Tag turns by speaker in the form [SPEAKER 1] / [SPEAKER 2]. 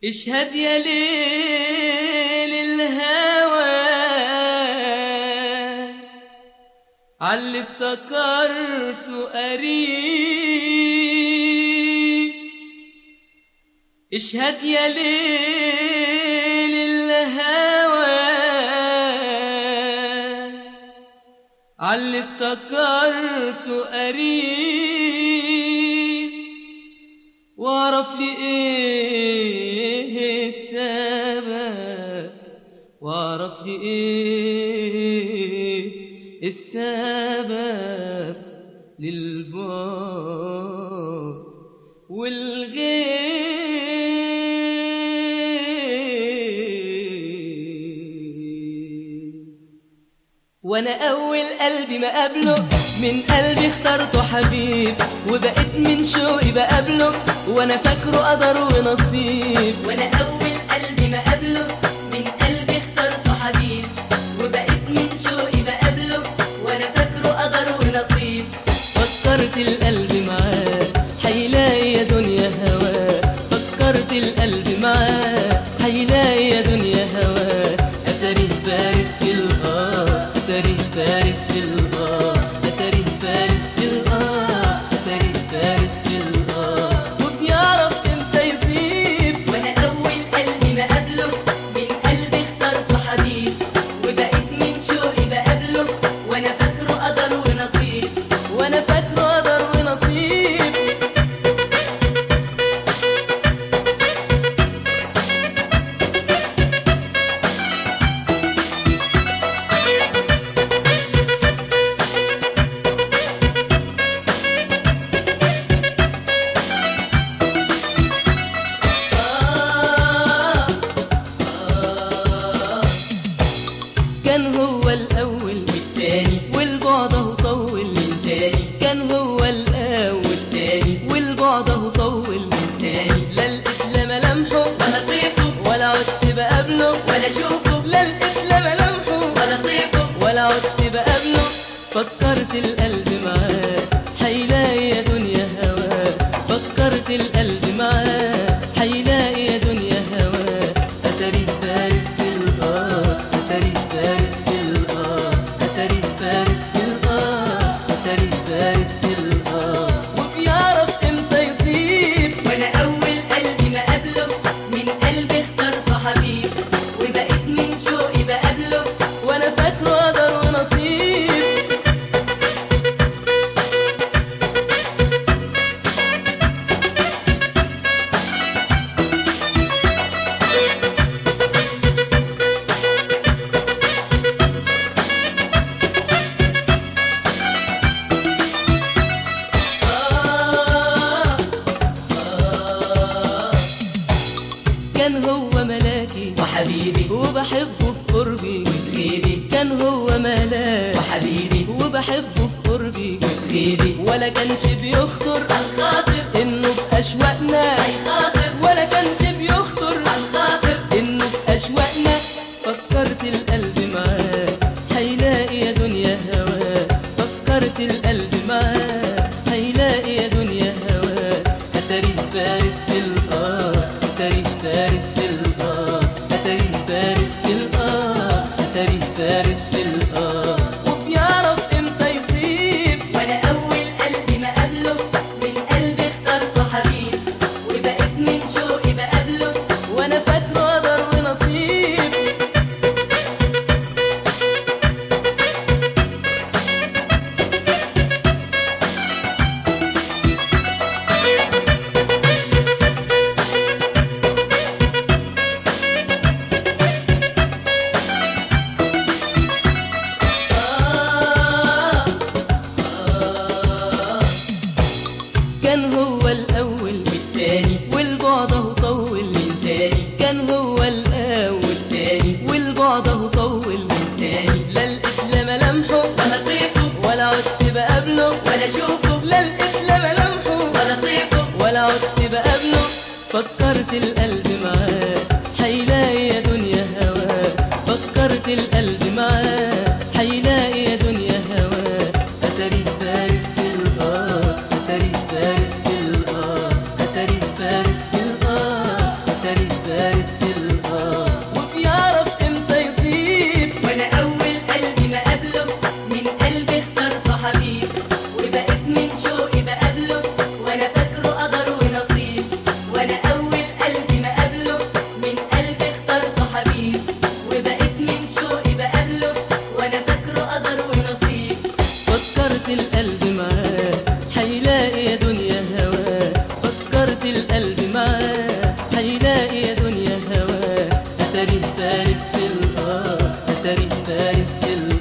[SPEAKER 1] اشهد يا ليل الهوى عاللي افتكرته قريب. اشهد يا ليل الهوى عاللي افتكرته قريب. واعرف لي ايه السبب، واعرف لي ايه السبب للبعد والغيب. وانا اول قلبي ما قابله من قلبي اخترته حبيب، وبقيت من شوقي بقابله وانا فاكره قدر ونصيب. وانا اول قلبي ما قابله من قلبي اخترته حبيب، وبقيت من شوقي بقابله وانا فاكره قدر ونصيب. فكرت القلب معاه هيلاقي يا دنيا هواه، فكرت القلب معاه هيلاقي يا دنيا هواه. اتاريه فارس في الغار، اتاريه فارس في الغار، اتاريه فارس في الغار، اتاريه فارس في الغار. وبيعرف امتى يسيب. وانا اول قلبي ما قابله من قلبي اخترته حبيب، وبقيت من شوقي بقابله وانا فاكره قدر ونصيب، وانا فاكره قدر ونصيب. كان هو الأول والتاني والبعده طول من تاني، كان هو الأول والتاني والبعده طول من تاني. لا لقيت لا ملامحه ولا طيفه ولا عدت بقابله ولا اشوفه، لا لقيت لا ملامحه ولا طيفه ولا عدت بقابله. فكرت القلب معاه هيلاقي يا دنيا هواه، فكرت القلب معاه هيلاقي يا دنيا هواه. اتاريه فارس في الغار، اتاريه فارس في الغار، اتاريه فارس في الغار، اتاريه فارس في الغار. وبيعرف امتى يصيب. وانا اول قلبي ما قابله من قلبي اخترته حبيب، وبقيت من شوقي بقابله وانا فاكره قدر ونصيب. كان هو ملاكي وحبيبي وبحبه في قربي وبغيبي، كان هو ملاكي وحبيبي وبحبه في قربي وبغيبي. ولا كانش بيخطر عالخاطر انه بأشواقنا هيخاطر، ولا كانش بيخطر عالخاطر انه بأشواقنا. فكرت القلب معاه هيلاقي يا دنيا هواه، فكرت القلب معاه هيلاقي يا دنيا هواه. اتاريه فارس في الغار، اتاريه فارس في الغار، اتاريه فارس في الغار، اتاريه فارس في الغار. وبيعرف امتى يصيب. وانا اول قلبي ما قابله من قلبي اخترته حبيب، وبقيت من شوقي بقابله وانا فاكره قدر ونصيب. فارس في الغار وبيعرف امتى يصيب.
[SPEAKER 2] وانا اول قلبي ما قابله من قلبي اخترته حبيب، وبقيت من شوقي بقابله وانا فاكره قدر ونصيب. وانا اول قلبي ما قابله من قلبي اخترته حبيب، وبقيت من شوقي بقابله وانا فاكره قدر ونصيب.
[SPEAKER 1] فكرت القلب معاه هيلاقي يا دنيا هواه، فكرت القلب معاه هيلاقي يا دنيا هواه. اتاريه فارس في الغار، اتاريه فارس في الغار.